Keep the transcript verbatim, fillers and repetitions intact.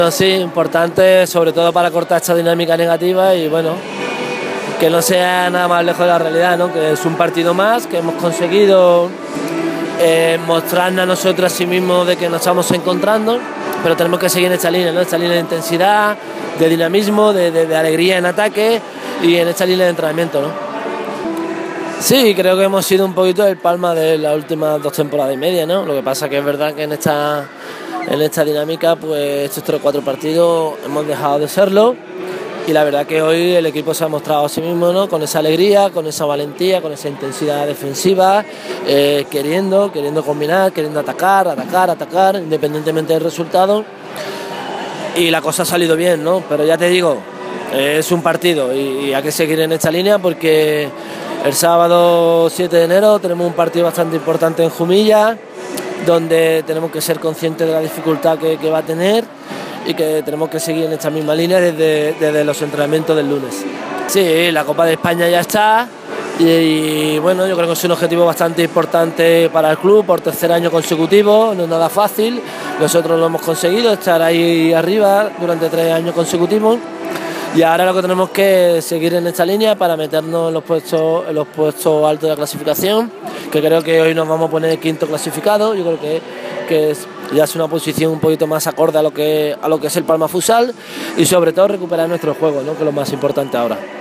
Sí, importante sobre todo para cortar esta dinámica negativa y bueno, que no sea nada más lejos de la realidad, ¿no? Que es un partido más, que hemos conseguido eh, mostrarnos a nosotros a sí mismos de que nos estamos encontrando, pero tenemos que seguir en esta línea, ¿no? Esta línea de intensidad, de dinamismo, de, de, de alegría en ataque y en esta línea de entrenamiento, ¿no? Sí, creo que hemos sido un poquito el palma de las últimas dos temporadas y media, ¿no? Lo que pasa que es verdad que en esta, en esta dinámica, pues estos tres o cuatro partidos hemos dejado de serlo y la verdad que hoy el equipo se ha mostrado a sí mismo, ¿no? Con esa alegría, con esa valentía, con esa intensidad defensiva, eh, queriendo, queriendo combinar, queriendo atacar, atacar, atacar, independientemente del resultado. Y la cosa ha salido bien, ¿no? Pero ya te digo, eh, es un partido y, y hay que seguir en esta línea porque el sábado siete de enero tenemos un partido bastante importante en Jumilla, donde tenemos que ser conscientes de la dificultad que, que va a tener y que tenemos que seguir en esta misma línea desde, desde los entrenamientos del lunes. Sí, la Copa de España ya está y, y bueno, yo creo que es un objetivo bastante importante para el club por tercer año consecutivo, no es nada fácil, nosotros lo hemos conseguido, estar ahí arriba durante tres años consecutivos. Y ahora lo que tenemos que seguir en esta línea para meternos en los puestos, en los puestos altos de la clasificación, que creo que hoy nos vamos a poner quinto clasificado. Yo creo que, que es, ya es una posición un poquito más acorde a lo que, a lo que es el Palma Futsal y sobre todo recuperar nuestro juego, ¿no? Que es lo más importante ahora.